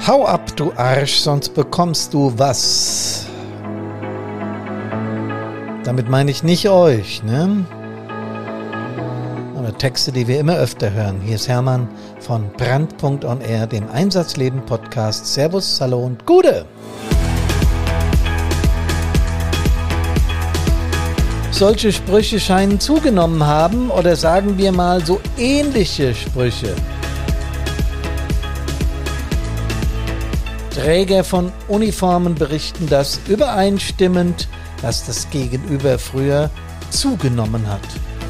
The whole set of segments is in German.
Hau ab, du Arsch, sonst bekommst du was. Damit meine ich nicht euch, ne? Oder Texte, die wir immer öfter hören. Hier ist Hermann von Brand.on-Air, dem Einsatzleben-Podcast. Servus, Hallo und Gude! Solche Sprüche scheinen zugenommen haben, oder sagen wir mal so ähnliche Sprüche. Träger von Uniformen berichten das übereinstimmend, dass das Gegenüber früher zugenommen hat.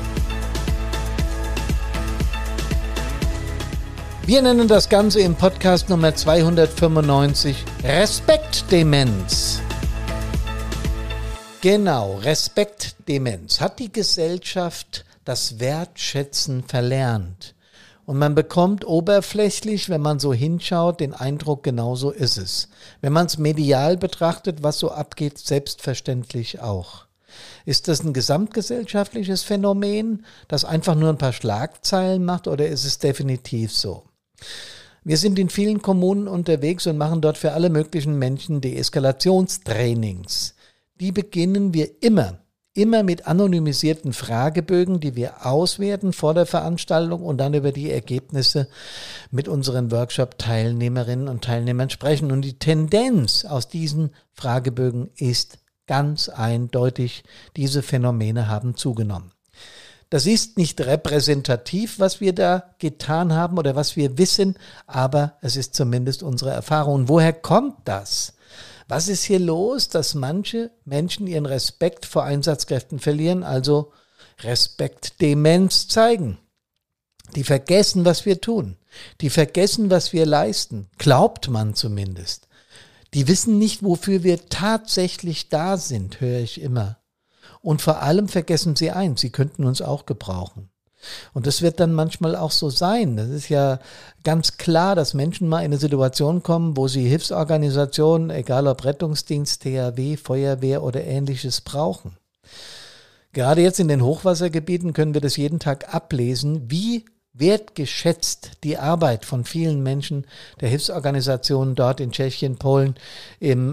Wir nennen das Ganze im Podcast Nummer 295 Respektdemenz. Genau, Respektdemenz. Hat die Gesellschaft das Wertschätzen verlernt? Und man bekommt oberflächlich, wenn man so hinschaut, den Eindruck, genauso ist es. Wenn man es medial betrachtet, was so abgeht, selbstverständlich auch. Ist das ein gesamtgesellschaftliches Phänomen, das einfach nur ein paar Schlagzeilen macht, oder ist es definitiv so? Wir sind in vielen Kommunen unterwegs und machen dort für alle möglichen Menschen Deeskalationstrainings. Die beginnen wir immer mit anonymisierten Fragebögen, die wir auswerten vor der Veranstaltung und dann über die Ergebnisse mit unseren Workshop-Teilnehmerinnen und Teilnehmern sprechen. Und die Tendenz aus diesen Fragebögen ist ganz eindeutig, diese Phänomene haben zugenommen. Das ist nicht repräsentativ, was wir da getan haben oder was wir wissen, aber es ist zumindest unsere Erfahrung. Und woher kommt das? Was ist hier los, dass manche Menschen ihren Respekt vor Einsatzkräften verlieren, also Respektdemenz zeigen? Die vergessen, was wir tun. Die vergessen, was wir leisten. Glaubt man zumindest. Die wissen nicht, wofür wir tatsächlich da sind, höre ich immer. Und vor allem vergessen sie eins, sie könnten uns auch gebrauchen. Und das wird dann manchmal auch so sein. Das ist ja ganz klar, dass Menschen mal in eine Situation kommen, wo sie Hilfsorganisationen, egal ob Rettungsdienst, THW, Feuerwehr oder Ähnliches brauchen. Gerade jetzt in den Hochwassergebieten können wir das jeden Tag ablesen, wie wertgeschätzt die Arbeit von vielen Menschen der Hilfsorganisationen dort in Tschechien, Polen, im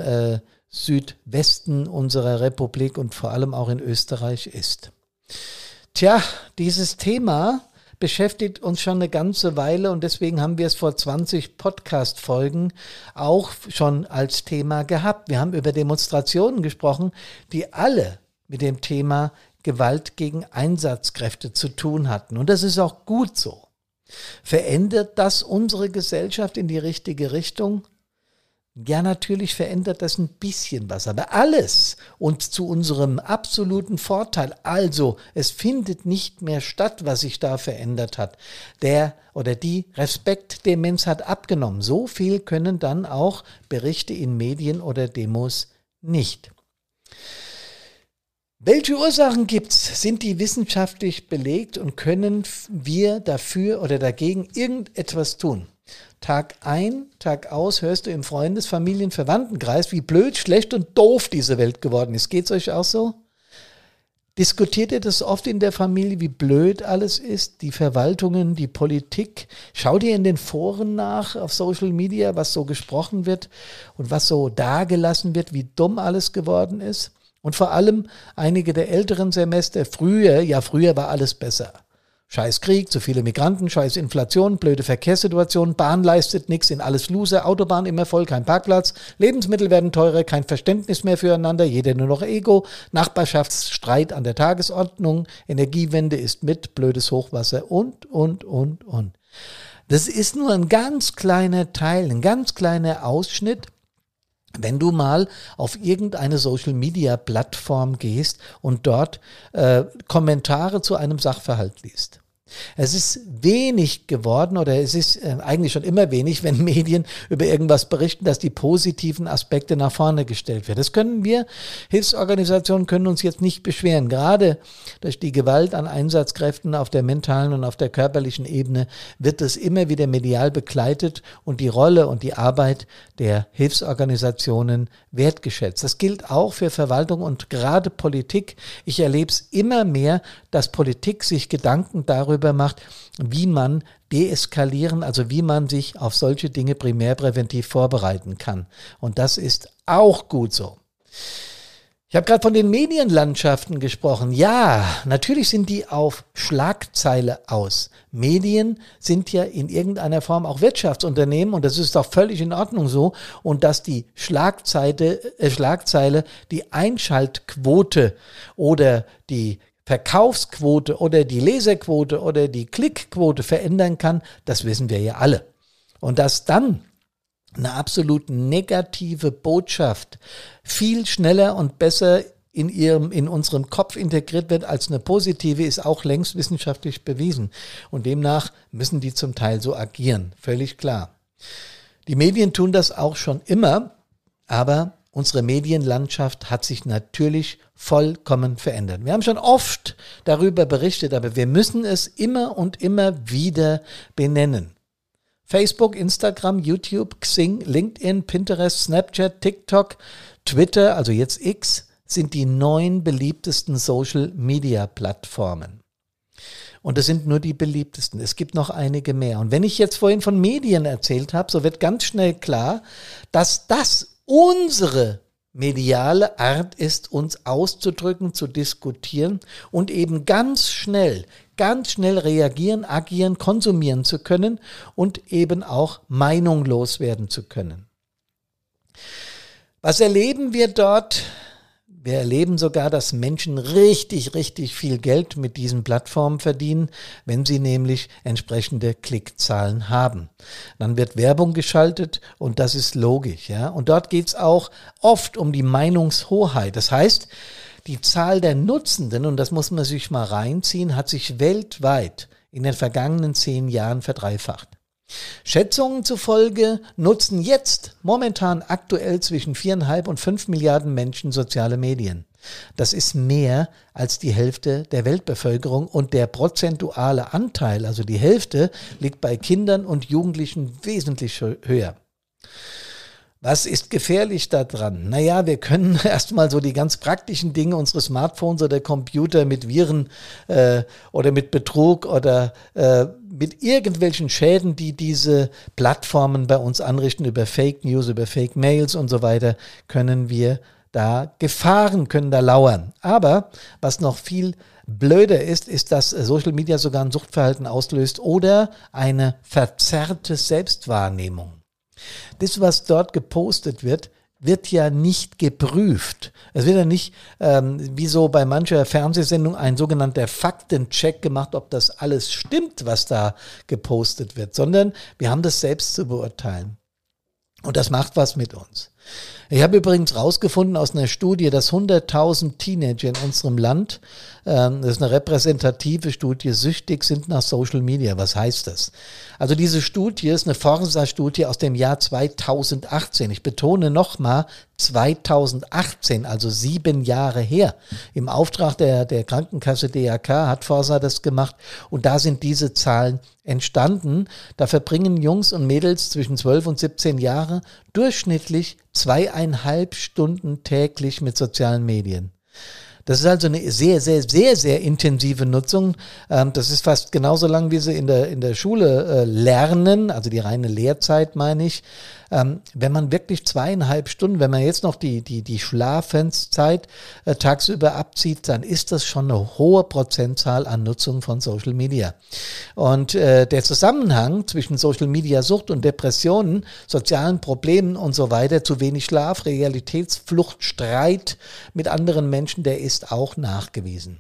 Südwesten unserer Republik und vor allem auch in Österreich ist. Tja, dieses Thema beschäftigt uns schon eine ganze Weile und deswegen haben wir es vor 20 Podcast-Folgen auch schon als Thema gehabt. Wir haben über Demonstrationen gesprochen, die alle mit dem Thema Gewalt gegen Einsatzkräfte zu tun hatten. Und das ist auch gut so. Verändert das unsere Gesellschaft in die richtige Richtung? Ja, natürlich verändert das ein bisschen was, aber alles und zu unserem absoluten Vorteil. Also, es findet nicht mehr statt, was sich da verändert hat. Der oder die Respektdemenz hat abgenommen. So viel können dann auch Berichte in Medien oder Demos nicht. Welche Ursachen gibt's? Sind die wissenschaftlich belegt und können wir dafür oder dagegen irgendetwas tun? Tag ein, Tag aus hörst du im Freundes-, Familien-, Verwandtenkreis, wie blöd, schlecht und doof diese Welt geworden ist. Geht's euch auch so? Diskutiert ihr das oft in der Familie, wie blöd alles ist? Die Verwaltungen, die Politik. Schaut ihr in den Foren nach auf Social Media, was so gesprochen wird und was so dagelassen wird, wie dumm alles geworden ist? Und vor allem einige der älteren Semester, früher war alles besser. Scheiß Krieg, zu viele Migranten, scheiß Inflation, blöde Verkehrssituation, Bahn leistet nichts, sind alles Loser, Autobahn immer voll, kein Parkplatz, Lebensmittel werden teurer, kein Verständnis mehr füreinander, jeder nur noch Ego, Nachbarschaftsstreit an der Tagesordnung, Energiewende ist mit, blödes Hochwasser und. Das ist nur ein ganz kleiner Teil, ein ganz kleiner Ausschnitt. Wenn du mal auf irgendeine Social-Media-Plattform gehst und dort Kommentare zu einem Sachverhalt liest. Es ist wenig geworden oder es ist eigentlich schon immer wenig, wenn Medien über irgendwas berichten, dass die positiven Aspekte nach vorne gestellt werden. Das können wir, Hilfsorganisationen können uns jetzt nicht beschweren. Gerade durch die Gewalt an Einsatzkräften auf der mentalen und auf der körperlichen Ebene wird es immer wieder medial begleitet und die Rolle und die Arbeit der Hilfsorganisationen wertgeschätzt. Das gilt auch für Verwaltung und gerade Politik. Ich erlebe es immer mehr, dass Politik sich Gedanken darüber darüber macht, wie man deeskalieren, also wie man sich auf solche Dinge primärpräventiv vorbereiten kann. Und das ist auch gut so. Ich habe gerade von den Medienlandschaften gesprochen. Ja, natürlich sind die auf Schlagzeile aus. Medien sind ja in irgendeiner Form auch Wirtschaftsunternehmen und das ist doch völlig in Ordnung so. Und dass die Schlagzeile die Einschaltquote oder die Verkaufsquote oder die Leserquote oder die Klickquote verändern kann, das wissen wir ja alle. Und dass dann eine absolut negative Botschaft viel schneller und besser in unserem Kopf integriert wird als eine positive, ist auch längst wissenschaftlich bewiesen. Und demnach müssen die zum Teil so agieren, völlig klar. Die Medien tun das auch schon immer, aber unsere Medienlandschaft hat sich natürlich vollkommen verändert. Wir haben schon oft darüber berichtet, aber wir müssen es immer und immer wieder benennen. Facebook, Instagram, YouTube, Xing, LinkedIn, Pinterest, Snapchat, TikTok, Twitter, also jetzt X, sind die 9 beliebtesten Social-Media-Plattformen. Und das sind nur die beliebtesten. Es gibt noch einige mehr. Und wenn ich jetzt vorhin von Medien erzählt habe, so wird ganz schnell klar, dass das unsere mediale Art ist, uns auszudrücken, zu diskutieren und eben ganz schnell reagieren, agieren, konsumieren zu können und eben auch meinungslos werden zu können. Was erleben wir dort? Wir erleben sogar, dass Menschen richtig, richtig viel Geld mit diesen Plattformen verdienen, wenn sie nämlich entsprechende Klickzahlen haben. Dann wird Werbung geschaltet und das ist logisch, ja. Und dort geht es auch oft um die Meinungshoheit. Das heißt, die Zahl der Nutzenden, und das muss man sich mal reinziehen, hat sich weltweit in den vergangenen 10 Jahren verdreifacht. Schätzungen zufolge nutzen jetzt momentan aktuell zwischen 4,5 und 5 Milliarden Menschen soziale Medien. Das ist mehr als die Hälfte der Weltbevölkerung und der prozentuale Anteil, also die Hälfte, liegt bei Kindern und Jugendlichen wesentlich höher. Was ist gefährlich daran? Naja, wir können erstmal so die ganz praktischen Dinge, unsere Smartphones oder Computer mit Viren oder mit Betrug oder mit irgendwelchen Schäden, die diese Plattformen bei uns anrichten, über Fake News, über Fake Mails und so weiter, können da lauern. Aber was noch viel blöder ist, dass Social Media sogar ein Suchtverhalten auslöst oder eine verzerrte Selbstwahrnehmung. Das, was dort gepostet wird, wird ja nicht geprüft. Es wird ja nicht, wie so bei mancher Fernsehsendung, ein sogenannter Faktencheck gemacht, ob das alles stimmt, was da gepostet wird, sondern wir haben das selbst zu beurteilen. Und das macht was mit uns. Ich habe übrigens rausgefunden aus einer Studie, dass 100.000 Teenager in unserem Land, das ist eine repräsentative Studie, süchtig sind nach Social Media. Was heißt das? Also diese Studie ist eine Forsa-Studie aus dem Jahr 2018. Ich betone nochmal 2018, also 7 Jahre her. Im Auftrag der Krankenkasse DRK hat Forsa das gemacht und da sind diese Zahlen entstanden. Da verbringen Jungs und Mädels zwischen 12 und 17 Jahre durchschnittlich 2,5 Stunden täglich mit sozialen Medien. Das ist also eine sehr, sehr, sehr, sehr intensive Nutzung. Das ist fast genauso lang, wie sie in der Schule lernen, also die reine Lehrzeit meine ich. Wenn man wirklich 2,5 Stunden, wenn man jetzt noch die Schlafenszeit tagsüber abzieht, dann ist das schon eine hohe Prozentzahl an Nutzung von Social Media. Und der Zusammenhang zwischen Social Media Sucht und Depressionen, sozialen Problemen und so weiter, zu wenig Schlaf, Realitätsflucht, Streit mit anderen Menschen, der ist auch nachgewiesen.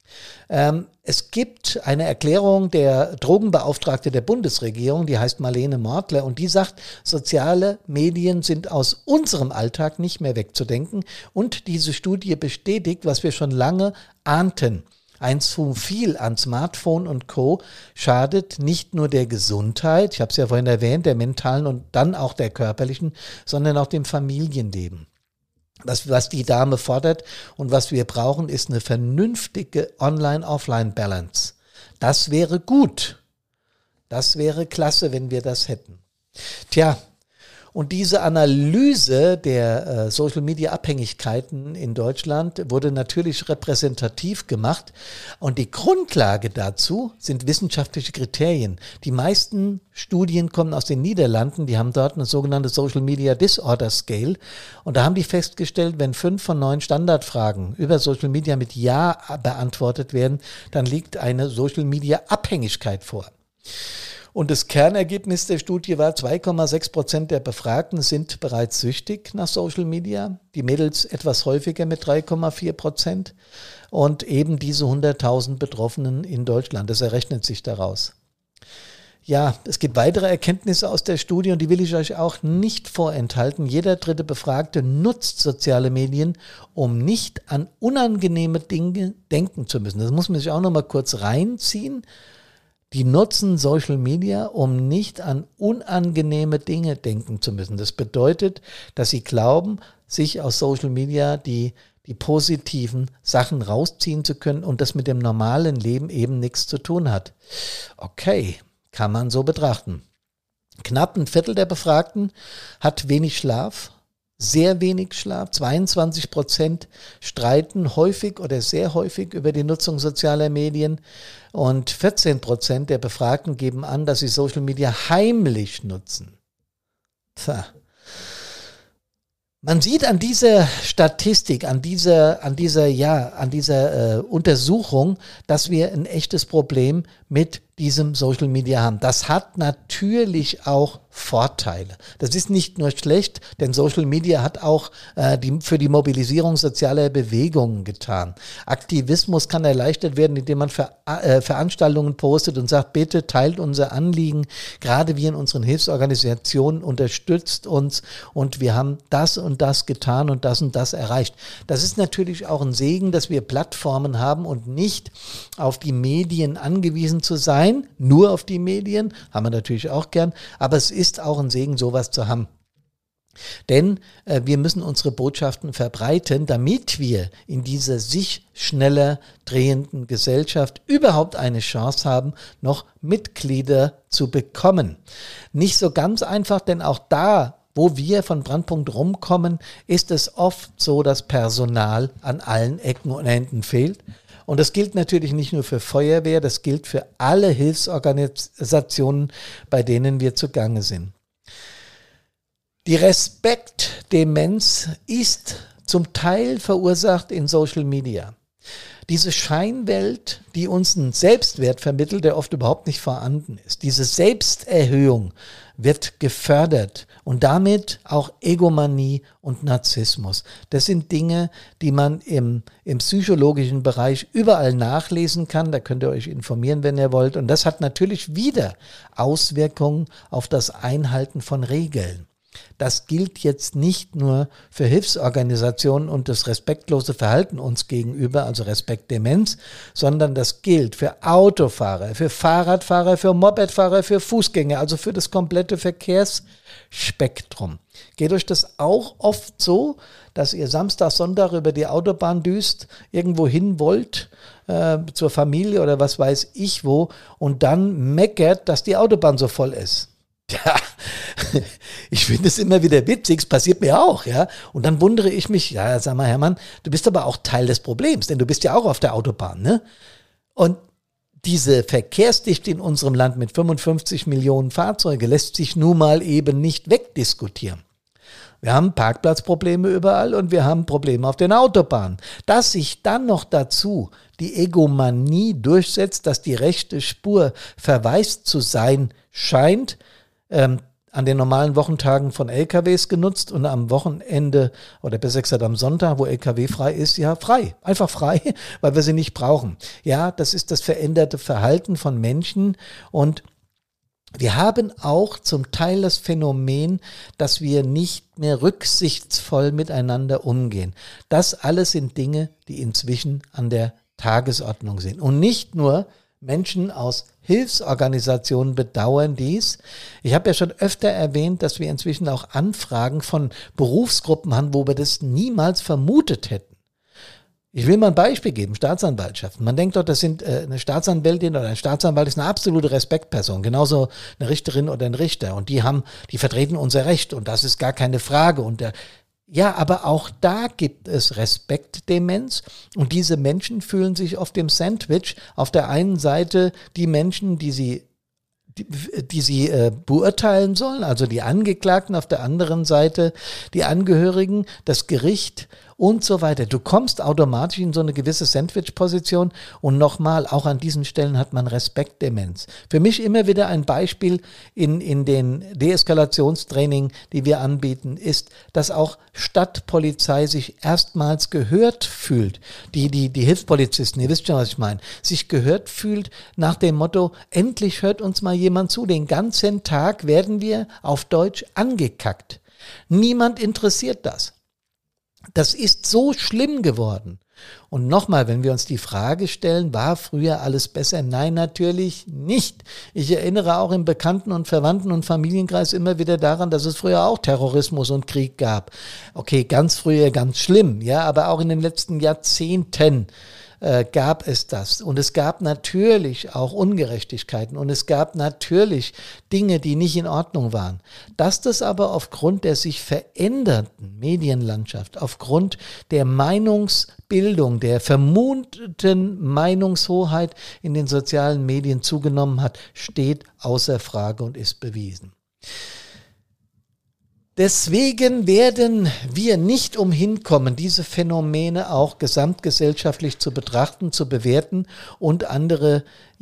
Es gibt eine Erklärung der Drogenbeauftragte der Bundesregierung, die heißt Marlene Mortler und die sagt, soziale Medien sind aus unserem Alltag nicht mehr wegzudenken und diese Studie bestätigt, was wir schon lange ahnten. Ein zu viel an Smartphone und Co. schadet nicht nur der Gesundheit, ich habe es ja vorhin erwähnt, der mentalen und dann auch der körperlichen, sondern auch dem Familienleben. Was die Dame fordert und was wir brauchen, ist eine vernünftige Online-Offline-Balance. Das wäre gut. Das wäre klasse, wenn wir das hätten. Tja, Und diese Analyse der Social-Media-Abhängigkeiten in Deutschland wurde natürlich repräsentativ gemacht. Und die Grundlage dazu sind wissenschaftliche Kriterien. Die meisten Studien kommen aus den Niederlanden. Die haben dort eine sogenannte Social-Media Disorder Scale. Und da haben die festgestellt, wenn 5 von 9 Standardfragen über Social Media mit Ja beantwortet werden, dann liegt eine Social-Media-Abhängigkeit vor. Und das Kernergebnis der Studie war, 2,6% der Befragten sind bereits süchtig nach Social Media. Die Mädels etwas häufiger mit 3,4% und eben diese 100.000 Betroffenen in Deutschland. Das errechnet sich daraus. Ja, es gibt weitere Erkenntnisse aus der Studie und die will ich euch auch nicht vorenthalten. Jeder dritte Befragte nutzt soziale Medien, um nicht an unangenehme Dinge denken zu müssen. Das muss man sich auch noch mal kurz reinziehen. Die nutzen Social Media, um nicht an unangenehme Dinge denken zu müssen. Das bedeutet, dass sie glauben, sich aus Social Media die positiven Sachen rausziehen zu können und das mit dem normalen Leben eben nichts zu tun hat. Okay, kann man so betrachten. Knapp ein Viertel der Befragten hat wenig Schlaf. Sehr wenig Schlaf, 22% streiten häufig oder sehr häufig über die Nutzung sozialer Medien und 14% der Befragten geben an, dass sie Social Media heimlich nutzen. Man sieht an dieser Statistik, an dieser Untersuchung, dass wir ein echtes Problem mit diesem Social Media haben. Das hat natürlich auch Vorteile. Das ist nicht nur schlecht, denn Social Media hat auch für die Mobilisierung sozialer Bewegungen getan. Aktivismus kann erleichtert werden, indem man Veranstaltungen postet und sagt, bitte teilt unser Anliegen. Gerade wir in unseren Hilfsorganisationen unterstützt uns und wir haben das und das getan und das erreicht. Das ist natürlich auch ein Segen, dass wir Plattformen haben und nicht auf die Medien angewiesen zu sein. Nur auf die Medien, haben wir natürlich auch gern, aber es ist auch ein Segen, sowas zu haben. Denn wir müssen unsere Botschaften verbreiten, damit wir in dieser sich schneller drehenden Gesellschaft überhaupt eine Chance haben, noch Mitglieder zu bekommen. Nicht so ganz einfach, denn auch da, wo wir von Brandpunkt rumkommen, ist es oft so, dass Personal an allen Ecken und Enden fehlt. Und das gilt natürlich nicht nur für Feuerwehr, das gilt für alle Hilfsorganisationen, bei denen wir zugange sind. Die Respektdemenz ist zum Teil verursacht in Social Media. Diese Scheinwelt, die uns einen Selbstwert vermittelt, der oft überhaupt nicht vorhanden ist. Diese Selbsterhöhung wird gefördert und damit auch Egomanie und Narzissmus. Das sind Dinge, die man im psychologischen Bereich überall nachlesen kann. Da könnt ihr euch informieren, wenn ihr wollt. Und das hat natürlich wieder Auswirkungen auf das Einhalten von Regeln. Das gilt jetzt nicht nur für Hilfsorganisationen und das respektlose Verhalten uns gegenüber, also Respektdemenz, sondern das gilt für Autofahrer, für Fahrradfahrer, für Mopedfahrer, für Fußgänger, also für das komplette Verkehrsspektrum. Geht euch das auch oft so, dass ihr Samstag, Sonntag über die Autobahn düst, irgendwo hin wollt, zur Familie oder was weiß ich wo, und dann meckert, dass die Autobahn so voll ist? Ja, ich finde es immer wieder witzig, es passiert mir auch, ja. Und dann wundere ich mich, ja, sag mal, Hermann, du bist aber auch Teil des Problems, denn du bist ja auch auf der Autobahn, ne? Und diese Verkehrsdichte in unserem Land mit 55 Millionen Fahrzeuge lässt sich nun mal eben nicht wegdiskutieren. Wir haben Parkplatzprobleme überall und wir haben Probleme auf den Autobahnen. Dass sich dann noch dazu die Egomanie durchsetzt, dass die rechte Spur verwaist zu sein scheint, an den normalen Wochentagen von LKWs genutzt und am Wochenende oder besser gesagt am Sonntag, wo LKW frei ist, ja frei, einfach frei, weil wir sie nicht brauchen. Ja, das ist das veränderte Verhalten von Menschen und wir haben auch zum Teil das Phänomen, dass wir nicht mehr rücksichtsvoll miteinander umgehen. Das alles sind Dinge, die inzwischen an der Tagesordnung sind. Und nicht nur Menschen aus Hilfsorganisationen bedauern dies. Ich habe ja schon öfter erwähnt, dass wir inzwischen auch Anfragen von Berufsgruppen haben, wo wir das niemals vermutet hätten. Ich will mal ein Beispiel geben, Staatsanwaltschaften. Man denkt doch, das sind eine Staatsanwältin oder ein Staatsanwalt ist eine absolute Respektperson, genauso eine Richterin oder ein Richter. Und die vertreten unser Recht und das ist gar keine Frage. Ja, aber auch da gibt es Respektdemenz und diese Menschen fühlen sich auf dem Sandwich. Auf der einen Seite die Menschen, die sie beurteilen sollen, also die Angeklagten, auf der anderen Seite die Angehörigen, das Gericht und so weiter. Du kommst automatisch in so eine gewisse Sandwich-Position und nochmal, auch an diesen Stellen hat man Respektdemenz. Für mich immer wieder ein Beispiel in den Deeskalationstraining, die wir anbieten, ist, dass auch Stadtpolizei sich erstmals gehört fühlt. Die Hilfspolizisten, ihr wisst schon, was ich meine, sich gehört fühlt nach dem Motto, endlich hört uns mal jemand zu, den ganzen Tag werden wir auf Deutsch angekackt. Niemand interessiert das. Das ist so schlimm geworden. Und nochmal, wenn wir uns die Frage stellen, war früher alles besser? Nein, natürlich nicht. Ich erinnere auch im Bekannten- und Verwandten- und Familienkreis immer wieder daran, dass es früher auch Terrorismus und Krieg gab. Okay, ganz früher, ganz schlimm, ja, aber auch in den letzten Jahrzehnten gab es das. Und es gab natürlich auch Ungerechtigkeiten und es gab natürlich Dinge, die nicht in Ordnung waren. Dass das aber aufgrund der sich verändernden Medienlandschaft, aufgrund der Meinungsbildung, der vermuteten Meinungshoheit in den sozialen Medien zugenommen hat, steht außer Frage und ist bewiesen. Deswegen werden wir nicht umhin kommen, diese Phänomene auch gesamtgesellschaftlich zu betrachten, zu bewerten und andere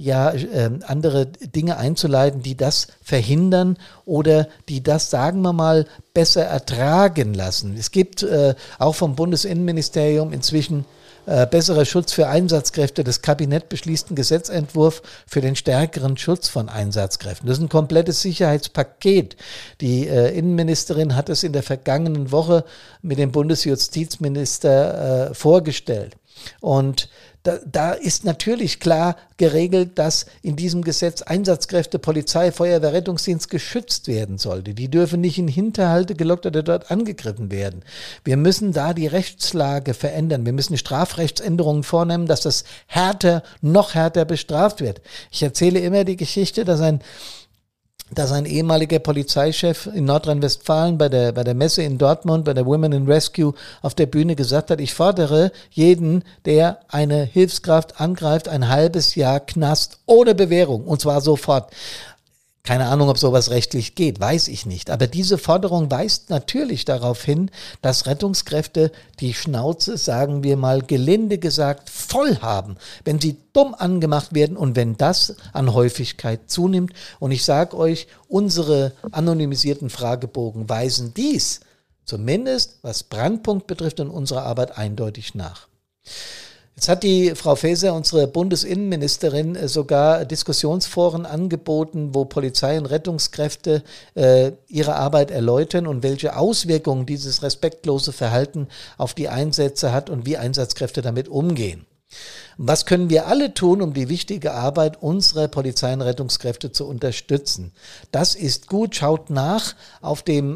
Dinge einzuleiten, die das verhindern oder die das, sagen wir mal, besser ertragen lassen. Es gibt auch vom Bundesinnenministerium inzwischen besserer Schutz für Einsatzkräfte. Das Kabinett beschließt einen Gesetzentwurf für den stärkeren Schutz von Einsatzkräften. Das ist ein komplettes Sicherheitspaket. Die Innenministerin hat es in der vergangenen Woche mit dem Bundesjustizminister vorgestellt. Und da ist natürlich klar geregelt, dass in diesem Gesetz Einsatzkräfte, Polizei, Feuerwehr, Rettungsdienst geschützt werden sollte. Die dürfen nicht in Hinterhalte gelockt oder dort angegriffen werden. Wir müssen da die Rechtslage verändern. Wir müssen Strafrechtsänderungen vornehmen, dass das noch härter bestraft wird. Ich erzähle immer die Geschichte, dass ein ehemaliger Polizeichef in Nordrhein-Westfalen bei der Messe in Dortmund, bei der Women in Rescue auf der Bühne gesagt hat, ich fordere jeden, der eine Hilfskraft angreift, ein halbes Jahr Knast ohne Bewährung und zwar sofort. Keine Ahnung, ob sowas rechtlich geht, weiß ich nicht. Aber diese Forderung weist natürlich darauf hin, dass Rettungskräfte die Schnauze, sagen wir mal gelinde gesagt, voll haben, wenn sie dumm angemacht werden und wenn das an Häufigkeit zunimmt. Und ich sage euch, unsere anonymisierten Fragebogen weisen dies, zumindest was Brandpunkt betrifft, in unserer Arbeit eindeutig nach. Jetzt hat die Frau Faeser, unsere Bundesinnenministerin, sogar Diskussionsforen angeboten, wo Polizei und Rettungskräfte ihre Arbeit erläutern und welche Auswirkungen dieses respektlose Verhalten auf die Einsätze hat und wie Einsatzkräfte damit umgehen. Was können wir alle tun, um die wichtige Arbeit unserer Polizei- und Rettungskräfte zu unterstützen? Das ist gut. Schaut nach auf den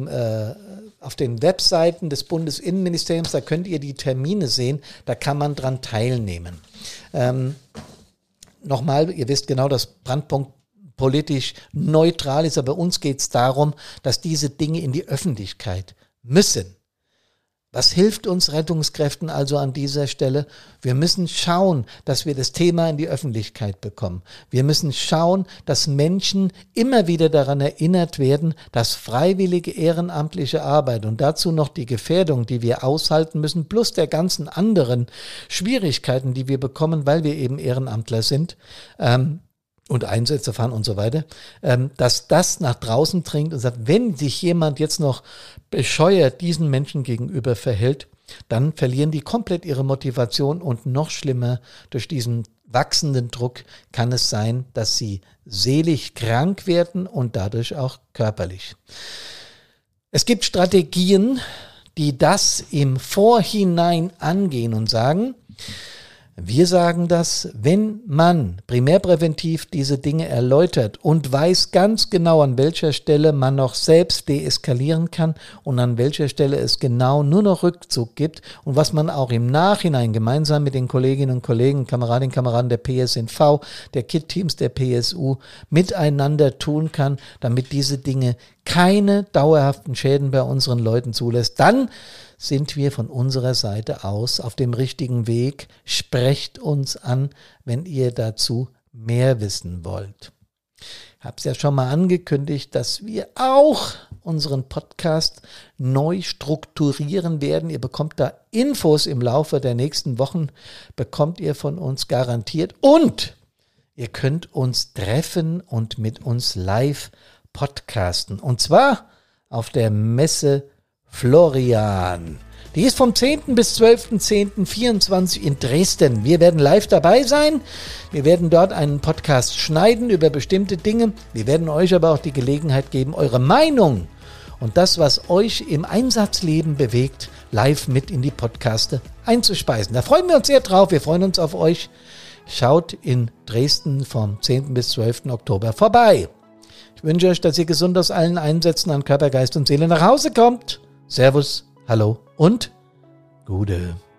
Webseiten des Bundesinnenministeriums, da könnt ihr die Termine sehen, da kann man dran teilnehmen. Nochmal, ihr wisst genau, dass Brandpunkt politisch neutral ist, aber uns geht es darum, dass diese Dinge in die Öffentlichkeit müssen. Was hilft uns Rettungskräften also an dieser Stelle? Wir müssen schauen, dass wir das Thema in die Öffentlichkeit bekommen. Wir müssen schauen, dass Menschen immer wieder daran erinnert werden, dass freiwillige ehrenamtliche Arbeit und dazu noch die Gefährdung, die wir aushalten müssen, plus der ganzen anderen Schwierigkeiten, die wir bekommen, weil wir eben Ehrenamtler sind, und Einsätze fahren und so weiter, dass das nach draußen dringt und sagt, wenn sich jemand jetzt noch bescheuert diesen Menschen gegenüber verhält, dann verlieren die komplett ihre Motivation und noch schlimmer, durch diesen wachsenden Druck kann es sein, dass sie seelisch krank werden und dadurch auch körperlich. Es gibt Strategien, die das im Vorhinein angehen und sagen, Wir sagen das, wenn man primärpräventiv diese Dinge erläutert und weiß ganz genau, an welcher Stelle man noch selbst deeskalieren kann und an welcher Stelle es genau nur noch Rückzug gibt und was man auch im Nachhinein gemeinsam mit den Kolleginnen und Kollegen, Kameradinnen und Kameraden der PSNV, der KIT-Teams der PSU miteinander tun kann, damit diese Dinge keine dauerhaften Schäden bei unseren Leuten zulässt, dann sind wir von unserer Seite aus auf dem richtigen Weg. Sprecht uns an, wenn ihr dazu mehr wissen wollt. Ich habe es ja schon mal angekündigt, dass wir auch unseren Podcast neu strukturieren werden. Ihr bekommt da Infos im Laufe der nächsten Wochen, bekommt ihr von uns garantiert. Und ihr könnt uns treffen und mit uns live podcasten. Und zwar auf der Messe Florian. Die ist vom 10. bis 12.10.24 in Dresden. Wir werden live dabei sein. Wir werden dort einen Podcast schneiden über bestimmte Dinge. Wir werden euch aber auch die Gelegenheit geben, eure Meinung und das, was euch im Einsatzleben bewegt, live mit in die Podcaste einzuspeisen. Da freuen wir uns sehr drauf. Wir freuen uns auf euch. Schaut in Dresden vom 10. bis 12. Oktober vorbei. Ich wünsche euch, dass ihr gesund aus allen Einsätzen an Körper, Geist und Seele nach Hause kommt. Servus, hallo und Gude.